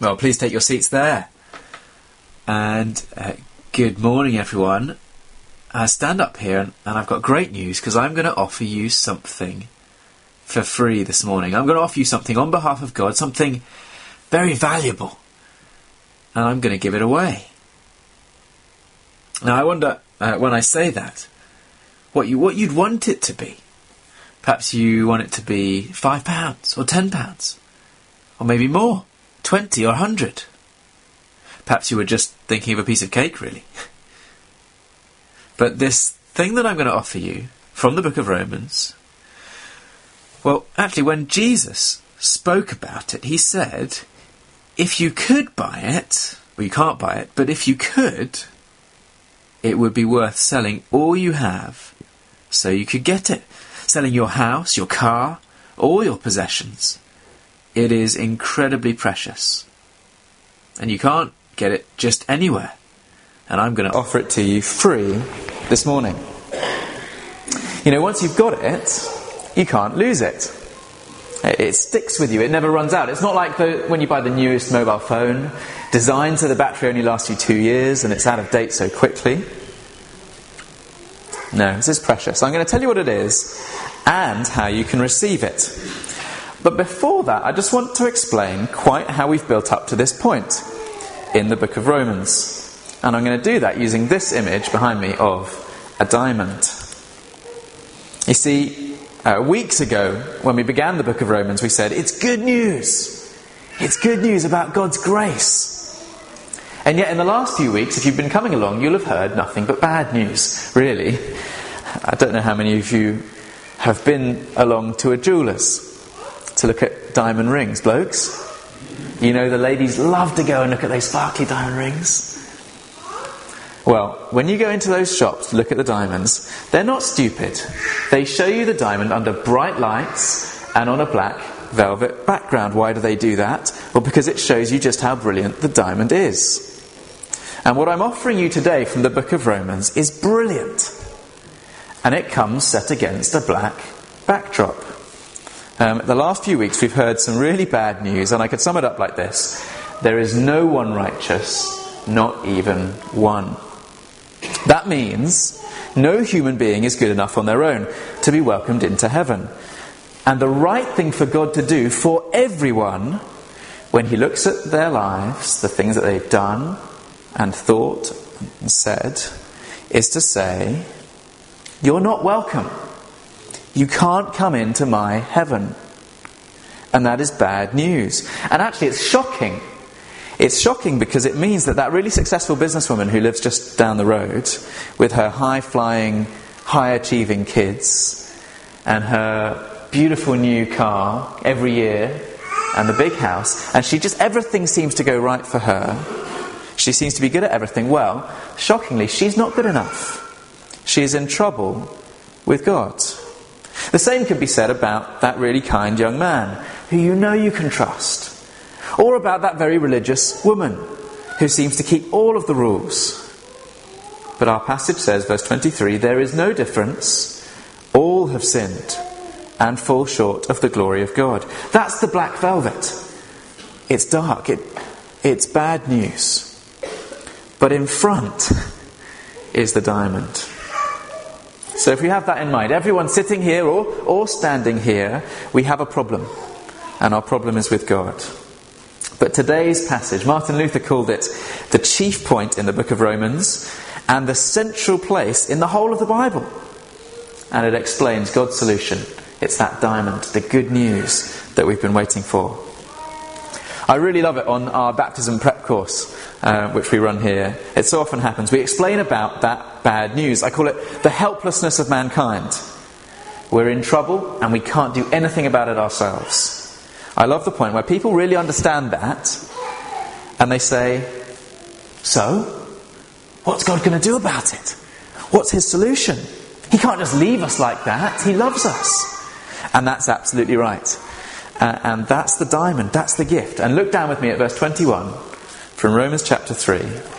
Well, please take your seats there. And good morning, everyone. I stand up here and I've got great news because I'm going to offer you something for free this morning. I'm going to offer you something on behalf of God, something very valuable. And I'm going to give it away. Now, I wonder, when I say that, what you'd want it to be. Perhaps you want it to be £5 or £10 or maybe more, 20 or 100. Perhaps you were just thinking of a piece of cake, really. But this thing that I'm going to offer you from the book of Romans, well, actually, when Jesus spoke about it, he said, if you could buy it, well, you can't buy it, but if you could, it would be worth selling all you have so you could get it. Selling your house, your car, all your possessions. It is incredibly precious. And you can't get it just anywhere. And I'm going to offer it to you free this morning. You know, once you've got it, you can't lose it. It sticks with you. It never runs out. It's not like when you buy the newest mobile phone, designed so the battery only lasts you 2 years and it's out of date so quickly. No, this is precious. I'm going to tell you what it is and how you can receive it. But before that, I just want to explain quite how we've built up to this point in the book of Romans. And I'm going to do that using this image behind me of a diamond. You see, weeks ago, when we began the book of Romans, we said, it's good news. It's good news about God's grace. And yet in the last few weeks, if you've been coming along, you'll have heard nothing but bad news, really. I don't know how many of you have been along to a jeweller's to look at diamond rings, blokes. You know the ladies love to go and look at those sparkly diamond rings. Well, when you go into those shops to look at the diamonds, they're not stupid. They show you the diamond under bright lights and on a black velvet background. Why do they do that? Well, because it shows you just how brilliant the diamond is. And what I'm offering you today from the book of Romans is brilliant. And it comes set against a black backdrop. The last few weeks we've heard some really bad news, and I could sum it up like this. There is no one righteous, not even one. That means no human being is good enough on their own to be welcomed into heaven. And the right thing for God to do for everyone, when he looks at their lives, the things that they've done and thought and said, is to say, you're not welcome. You can't come into my heaven. And that is bad news. And actually it's shocking. It's shocking because it means that really successful businesswoman who lives just down the road with her high-flying, high-achieving kids and her beautiful new car every year and the big house, and everything seems to go right for her. She seems to be good at everything. Well, shockingly, she's not good enough. She's in trouble with God. The same could be said about that really kind young man who you know you can trust. Or about that very religious woman who seems to keep all of the rules. But our passage says, verse 23, there is no difference. All have sinned and fall short of the glory of God. That's the black velvet. It's dark. It's bad news. But in front is the diamond. So if we have that in mind, everyone sitting here or standing here, we have a problem. And our problem is with God. But today's passage, Martin Luther called it the chief point in the book of Romans and the central place in the whole of the Bible. And it explains God's solution. It's that diamond, the good news that we've been waiting for. I really love it on our baptism prep course, which we run here. It so often happens. We explain about that bad news. I call it the helplessness of mankind. We're in trouble and we can't do anything about it ourselves. I love the point where people really understand that and they say, so, what's God going to do about it? What's his solution? He can't just leave us like that. He loves us. And that's absolutely right. And that's the diamond, that's the gift. And look down with me at verse 21 from Romans chapter 3.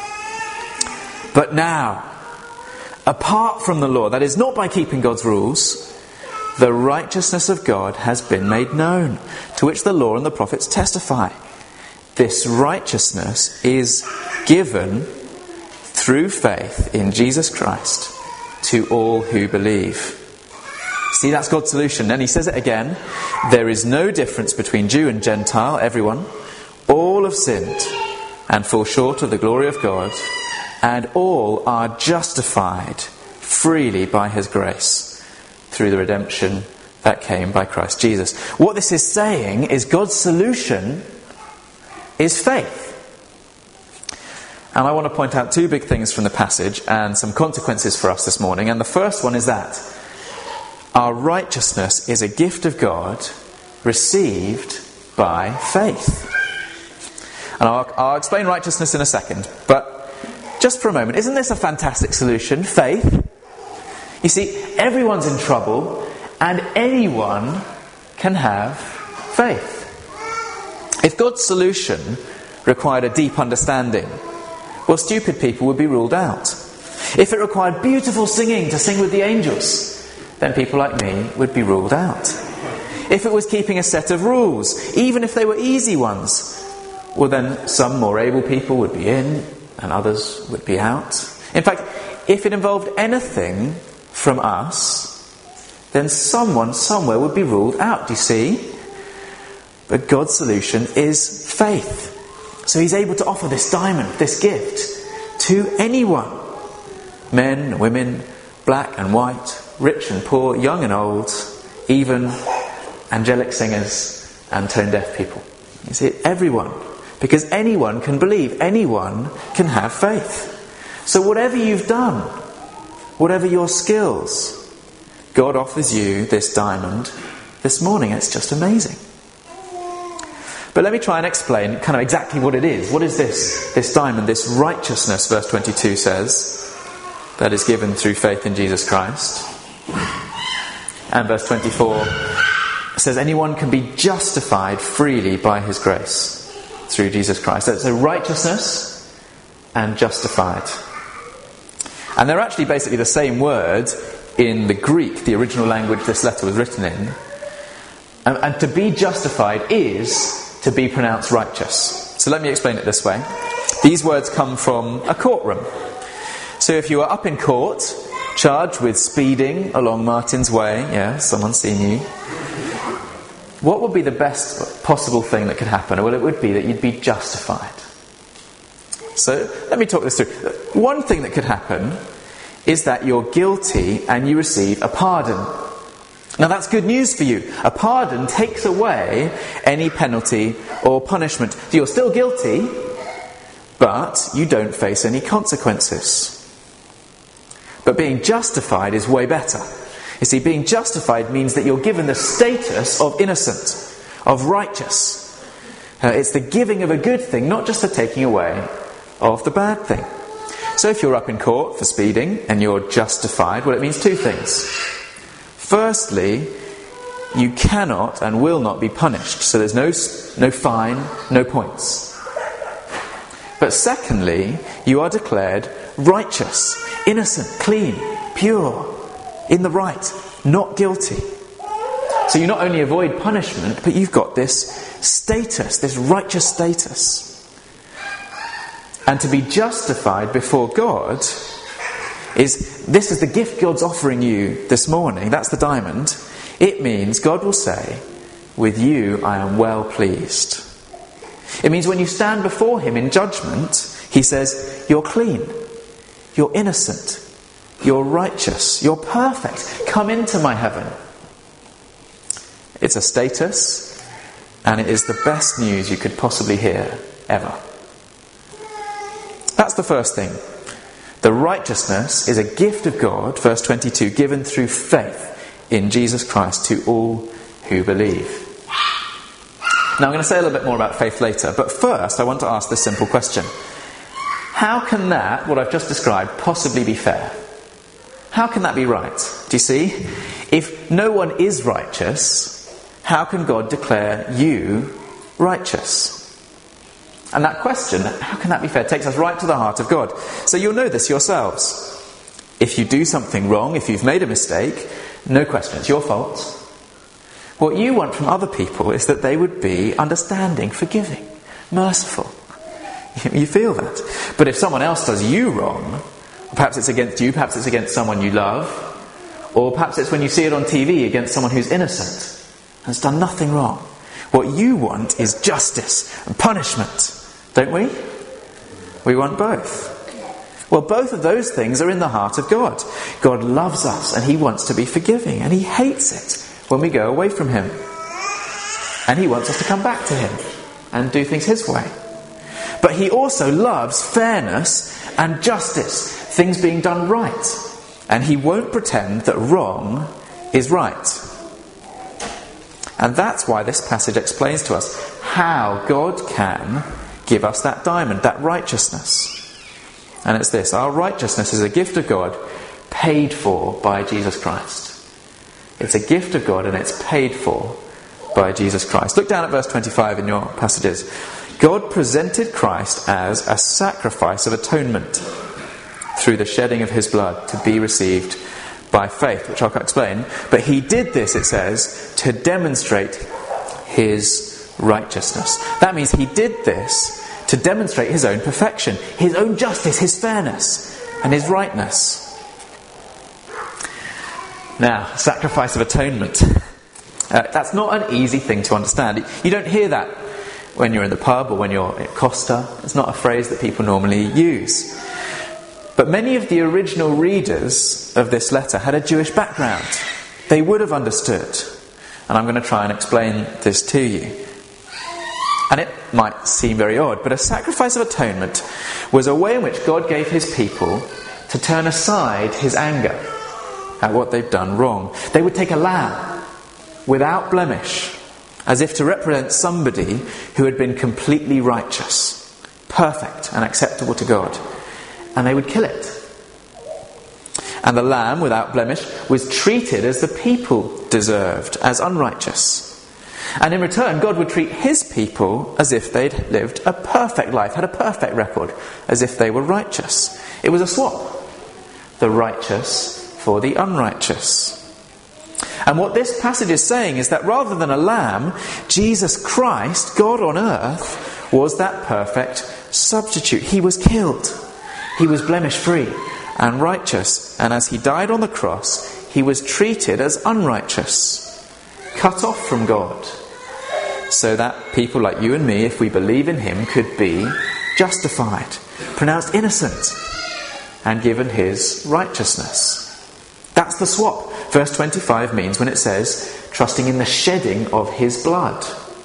But now, apart from the law, that is not by keeping God's rules, the righteousness of God has been made known, to which the law and the prophets testify. this righteousness is given through faith in Jesus Christ to all who believe. See, that's God's solution. And he says it again. There is no difference between Jew and Gentile, everyone. All have sinned and fall short of the glory of God, and all are justified freely by his grace through the redemption that came by Christ Jesus. What this is saying is God's solution is faith. And I want to point out two big things from the passage and some consequences for us this morning. And the first one is that our righteousness is a gift of God received by faith. And I'll explain righteousness in a second. But just for a moment, isn't this a fantastic solution? Faith. You see, everyone's in trouble and anyone can have faith. If God's solution required a deep understanding, well, stupid people would be ruled out. If it required beautiful singing to sing with the angels, then people like me would be ruled out. If it was keeping a set of rules, even if they were easy ones, well then some more able people would be in and others would be out. In fact, if it involved anything from us, then someone somewhere would be ruled out, do you see? But God's solution is faith. So he's able to offer this diamond, this gift, to anyone. Men, women, black and white, rich and poor, young and old, even angelic singers and tone-deaf people. You see, everyone. Because anyone can believe, anyone can have faith. So whatever you've done, whatever your skills, God offers you this diamond this morning. It's just amazing. But let me try and explain kind of exactly what it is. What is this diamond, this righteousness, verse 22 says, that is given through faith in Jesus Christ. And verse 24 says anyone can be justified freely by his grace through Jesus Christ. So righteousness and justified. And they're actually basically the same word in the Greek, the original language this letter was written in. And to be justified is to be pronounced righteous. So let me explain it this way. These words come from a courtroom. So if you are up in court, charged with speeding along Martin's Way, yeah, someone's seen you, what would be the best possible thing that could happen? Well, it would be that you'd be justified. So let me talk this through. One thing that could happen is that you're guilty and you receive a pardon. Now that's good news for you. A pardon takes away any penalty or punishment. You're still guilty, but you don't face any consequences. But being justified is way better. You see, being justified means that you're given the status of innocent, of righteous. It's the giving of a good thing, not just the taking away of the bad thing. So if you're up in court for speeding and you're justified, well, it means two things. Firstly, you cannot and will not be punished. So there's no fine, no points. But secondly, you are declared righteous, innocent, clean, pure, in the right, not guilty. So you not only avoid punishment, but you've got this status, this righteous status. And to be justified before God is the gift God's offering you this morning. That's the diamond. It means God will say, with you I am well pleased. It means when you stand before him in judgment, he says, you're clean, you're innocent, you're righteous, you're perfect. Come into my heaven. It's a status, and it is the best news you could possibly hear, ever. That's the first thing. The righteousness is a gift of God, verse 22, given through faith in Jesus Christ to all who believe. Now I'm going to say a little bit more about faith later, but first I want to ask this simple question. How can that, what I've just described, possibly be fair? How can that be right? Do you see? If no one is righteous, how can God declare you righteous? And that question, how can that be fair, takes us right to the heart of God. So you'll know this yourselves. If you do something wrong, if you've made a mistake, no question, it's your fault. What you want from other people is that they would be understanding, forgiving. merciful. You feel that. But if someone else does you wrong, perhaps it's against you, perhaps it's against someone you love, or perhaps it's when you see it on TV against someone who's innocent, has done nothing wrong. What you want is justice and punishment, don't we? We want both. Well, both of those things are in the heart of God. God loves us and he wants to be forgiving, and he hates it when we go away from him. And he wants us to come back to him and do things his way. But he also loves fairness and justice, things being done right. And he won't pretend that wrong is right. And that's why this passage explains to us how God can give us that diamond, that righteousness. And it's this: our righteousness is a gift of God paid for by Jesus Christ. It's a gift of God and it's paid for by Jesus Christ. Look down at verse 25 in your passages. God presented Christ as a sacrifice of atonement through the shedding of his blood to be received by faith, which I'll explain. But he did this, it says, to demonstrate his righteousness. That means he did this to demonstrate his own perfection, his own justice, his fairness, and his rightness. Now, sacrifice of atonement. That's not an easy thing to understand. You don't hear that when you're in the pub or when you're at Costa. It's not a phrase that people normally use. But many of the original readers of this letter had a Jewish background. They would have understood. And I'm going to try and explain this to you. And it might seem very odd, but a sacrifice of atonement was a way in which God gave his people to turn aside his anger at what they've done wrong. They would take a lamb without blemish, as if to represent somebody who had been completely righteous, perfect and acceptable to God. And they would kill it. And the lamb without blemish was treated as the people deserved, as unrighteous. And in return, God would treat his people as if they'd lived a perfect life, had a perfect record, as if they were righteous. It was a swap. The righteous for the unrighteous. And what this passage is saying is that rather than a lamb, Jesus Christ, God on earth, was that perfect substitute. He was killed. He was blemish-free and righteous. And as he died on the cross, he was treated as unrighteous, cut off from God, so that people like you and me, if we believe in him, could be justified, pronounced innocent, and given his righteousness. That's the swap. Verse 25 means when it says, trusting in the shedding of his blood.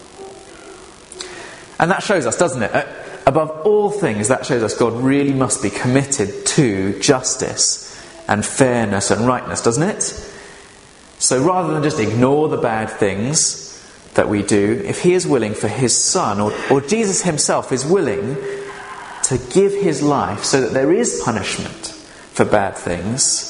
And that shows us, doesn't it? Above all things, that shows us God really must be committed to justice and fairness and rightness, doesn't it? So rather than just ignore the bad things that we do, if he is willing for his son, or Jesus himself is willing to give his life so that there is punishment for bad things,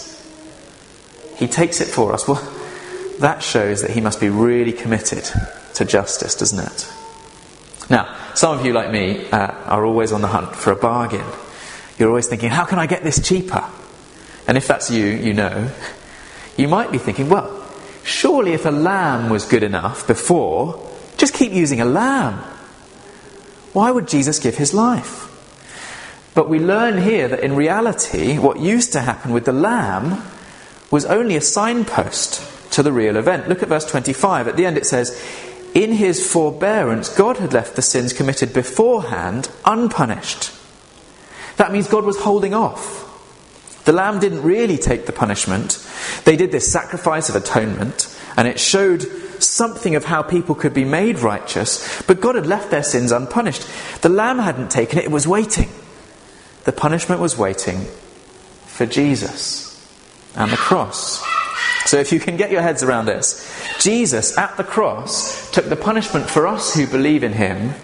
he takes it for us. Well, that shows that he must be really committed to justice, doesn't it? Now, some of you, like me, are always on the hunt for a bargain. You're always thinking, how can I get this cheaper? And if that's you, you know, you might be thinking, well, surely if a lamb was good enough before, just keep using a lamb. Why would Jesus give his life? But we learn here that in reality, what used to happen with the lamb was only a signpost to the real event. Look at verse 25. At the end it says, in his forbearance, God had left the sins committed beforehand unpunished. That means God was holding off. The lamb didn't really take the punishment. They did this sacrifice of atonement, and it showed something of how people could be made righteous, but God had left their sins unpunished. The lamb hadn't taken it, it was waiting. The punishment was waiting for Jesus and the cross. So if you can get your heads around this, Jesus at the cross took the punishment for us who believe in him,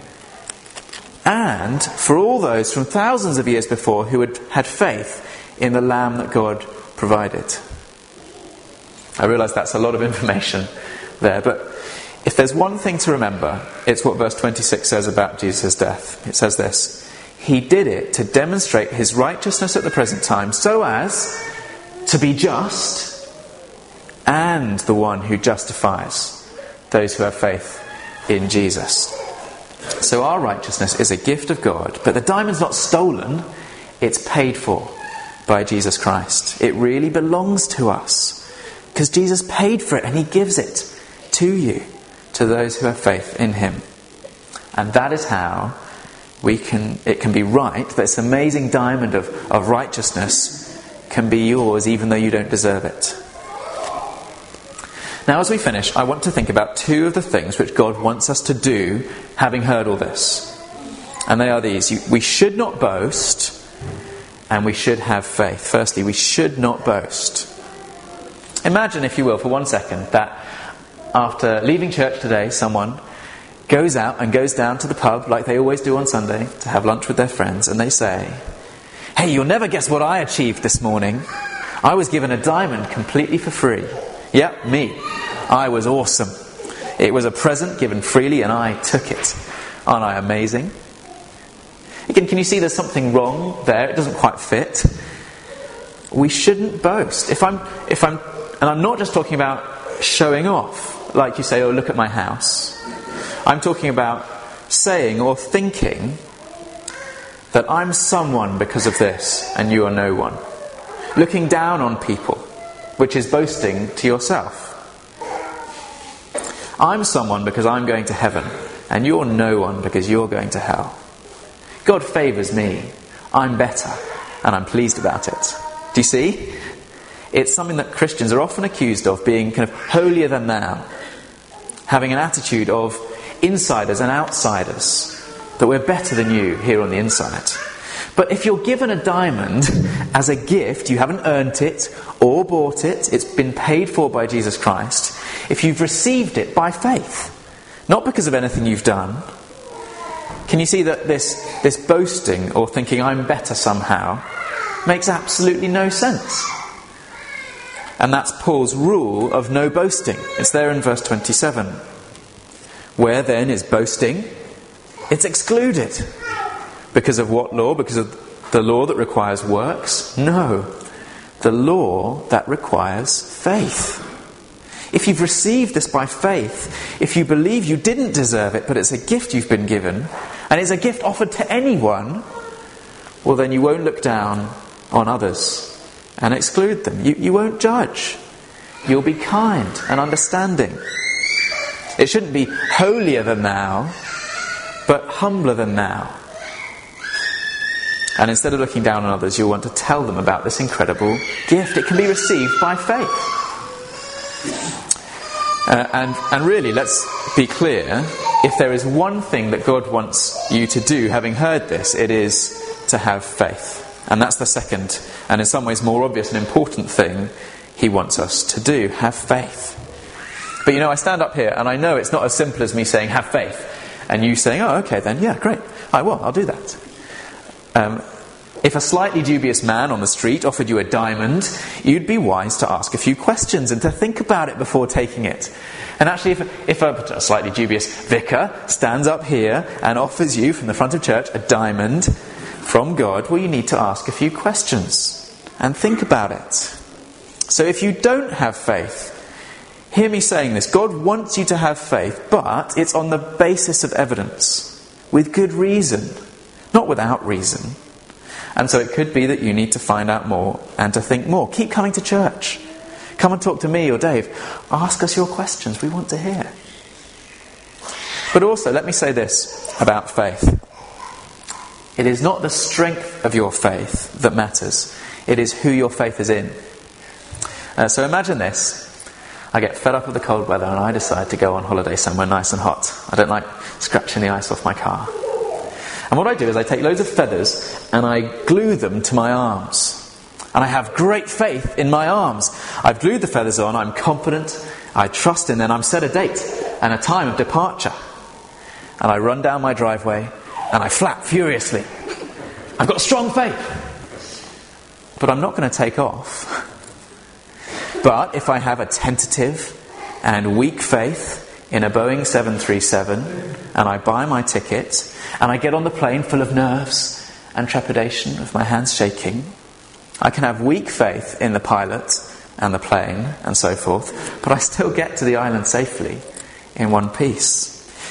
and for all those from thousands of years before who had faith in the lamb that God provided. I realise that's a lot of information there, but if there's one thing to remember, it's what verse 26 says about Jesus' death. It says this: he did it to demonstrate his righteousness at the present time, so as to be just and the one who justifies those who have faith in Jesus. So our righteousness is a gift of God, but the diamond's not stolen, it's paid for by Jesus Christ. It really belongs to us because Jesus paid for it and he gives it to you, to those who have faith in him. And that is how it can be right, that this amazing diamond of righteousness can be yours even though you don't deserve it. Now as we finish, I want to think about two of the things which God wants us to do, having heard all this. And they are these. We should not boast, and we should have faith. Firstly, we should not boast. Imagine, if you will, for 1 second, that after leaving church today, someone goes out and goes down to the pub, like they always do on Sunday, to have lunch with their friends, and they say, "Hey, you'll never guess what I achieved this morning. I was given a diamond completely for free. Yep, me. I was awesome. It was a present given freely and I took it. Aren't I amazing?" Again, can you see there's something wrong there? It doesn't quite fit. We shouldn't boast. And I'm not just talking about showing off, like you say, "Oh, look at my house." I'm talking about saying or thinking that I'm someone because of this and you are no one. Looking down on people, which is boasting to yourself. I'm someone because I'm going to heaven, and you're no one because you're going to hell. God favours me. I'm better, and I'm pleased about it. Do you see? It's something that Christians are often accused of, being kind of holier than thou. Having an attitude of insiders and outsiders, that we're better than you here on the inside. But if you're given a diamond as a gift, you haven't earned it or bought it, it's been paid for by Jesus Christ, if you've received it by faith, not because of anything you've done, can you see that this boasting or thinking I'm better somehow makes absolutely no sense? And that's Paul's rule of no boasting. It's there in verse 27. Where then is boasting? It's excluded. Because of what law? Because of the law that requires works? No. The law that requires faith. If you've received this by faith, if you believe you didn't deserve it, but it's a gift you've been given, and it's a gift offered to anyone, well then you won't look down on others and exclude them. You won't judge. You'll be kind and understanding. It shouldn't be holier than thou, but humbler than thou. And instead of looking down on others, you'll want to tell them about this incredible gift. It can be received by faith. And really, let's be clear, if there is one thing that God wants you to do, having heard this, it is to have faith. And that's the second, and in some ways more obvious and important thing he wants us to do, have faith. But I stand up here and I know it's not as simple as me saying have faith and you saying, "Oh, okay then, yeah, great, I'll do that." If a slightly dubious man on the street offered you a diamond, you'd be wise to ask a few questions and to think about it before taking it. And actually, if a slightly dubious vicar stands up here and offers you from the front of church a diamond from God, well, you need to ask a few questions and think about it. So if you don't have faith, hear me saying this. God wants you to have faith, but it's on the basis of evidence, with good reason, not without reason. And so it could be that you need to find out more and to think more. Keep coming to church. Come and talk to me or Dave. Ask us your questions. We want to hear. But also, let me say this about faith. It is not the strength of your faith that matters. It is who your faith is in. So imagine this. I get fed up with the cold weather and I decide to go on holiday somewhere nice and hot. I don't like scratching the ice off my car. And what I do is I take loads of feathers and I glue them to my arms. And I have great faith in my arms. I've glued the feathers on, I'm confident, I trust, and then I'm set a date and a time of departure. And I run down my driveway and I flap furiously. I've got strong faith. But I'm not going to take off. But if I have a tentative and weak faith in a Boeing 737 and I buy my ticket and I get on the plane full of nerves and trepidation with my hands shaking, I can have weak faith in the pilot and the plane and so forth, but I still get to the island safely in one piece.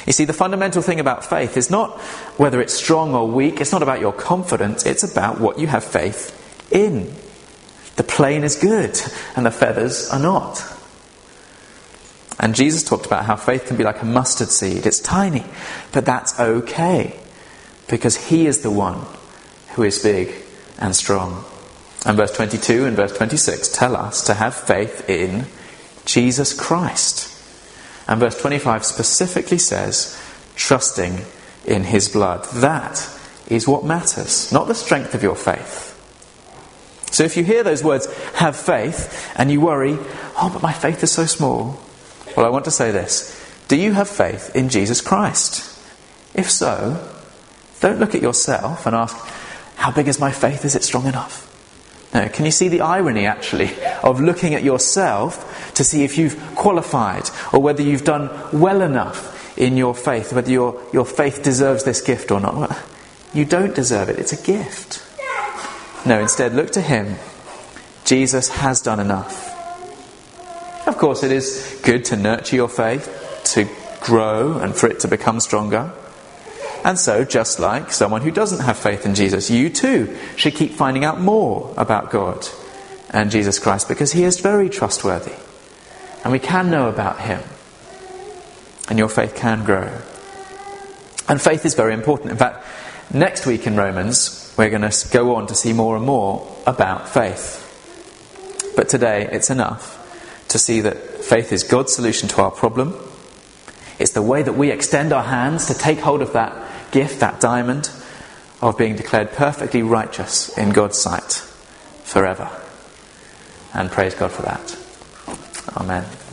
You see, the fundamental thing about faith is not whether it's strong or weak. It's not about your confidence. It's about what you have faith in. The plane is good and the feathers are not. And Jesus talked about how faith can be like a mustard seed. It's tiny, but that's okay, because he is the one who is big and strong. And verse 22 and verse 26 tell us to have faith in Jesus Christ. And verse 25 specifically says, trusting in his blood. That is what matters, not the strength of your faith. So if you hear those words, have faith, and you worry, oh, but my faith is so small. Well, I want to say this. Do you have faith in Jesus Christ? If so, don't look at yourself and ask, how big is my faith? Is it strong enough? No, can you see the irony, actually, of looking at yourself to see if you've qualified or whether you've done well enough in your faith, whether your faith deserves this gift or not? Well, you don't deserve it. It's a gift. No, instead, look to him. Jesus has done enough. Of course, it is good to nurture your faith, to grow and for it to become stronger. And so, just like someone who doesn't have faith in Jesus, you too should keep finding out more about God and Jesus Christ, because he is very trustworthy. And we can know about him. And your faith can grow. And faith is very important. In fact, next week in Romans, we're going to go on to see more and more about faith. But today, it's enough to see that faith is God's solution to our problem. It's the way that we extend our hands to take hold of that gift, that diamond, of being declared perfectly righteous in God's sight forever. And praise God for that. Amen.